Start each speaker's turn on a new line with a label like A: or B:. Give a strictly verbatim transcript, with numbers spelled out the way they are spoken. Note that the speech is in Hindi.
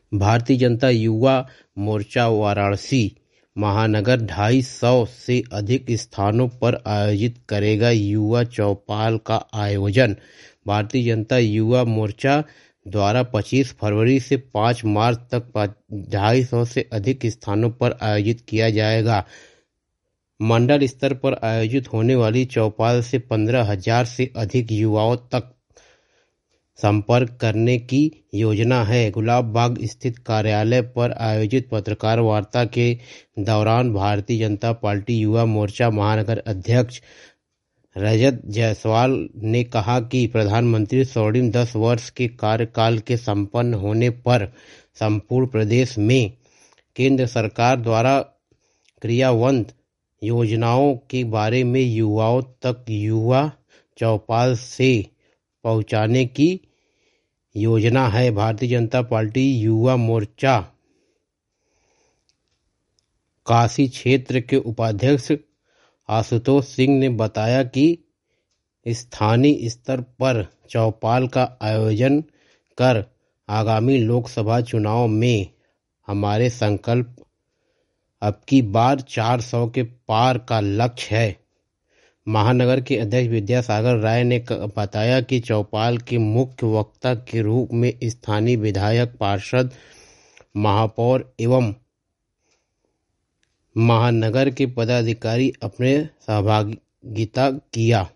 A: भारतीय जनता युवा मोर्चा वाराणसी महानगर ढाई सौ से अधिक स्थानों पर आयोजित करेगा युवा चौपाल का आयोजन। भारतीय जनता युवा मोर्चा द्वारा पच्चीस फरवरी से पाँच मार्च तक ढाई सौ से अधिक स्थानों पर आयोजित किया जाएगा। मंडल स्तर पर आयोजित होने वाली चौपाल से पंद्रह हजार से अधिक युवाओं तक संपर्क करने की योजना है। गुलाब बाग स्थित कार्यालय पर आयोजित पत्रकार वार्ता के दौरान भारतीय जनता पार्टी युवा मोर्चा महानगर अध्यक्ष रजत जायसवाल ने कहा कि प्रधानमंत्री स्वर्णिम दस वर्ष के कार्यकाल के संपन्न होने पर संपूर्ण प्रदेश में केंद्र सरकार द्वारा क्रियान्वित योजनाओं के बारे में युवाओं तक युवा चौपाल से पहुंचाने की योजना है। भारतीय जनता पार्टी युवा मोर्चा काशी क्षेत्र के उपाध्यक्ष आशुतोष सिंह ने बताया कि स्थानीय स्तर पर चौपाल का आयोजन कर आगामी लोकसभा चुनाव में हमारे संकल्प अब की बार चार सौ के पार का लक्ष्य है। महानगर के अध्यक्ष विद्यासागर राय ने बताया कि चौपाल के मुख्य वक्ता के रूप में स्थानीय विधायक, पार्षद, महापौर एवं महानगर के पदाधिकारी अपने सहभागिता किया।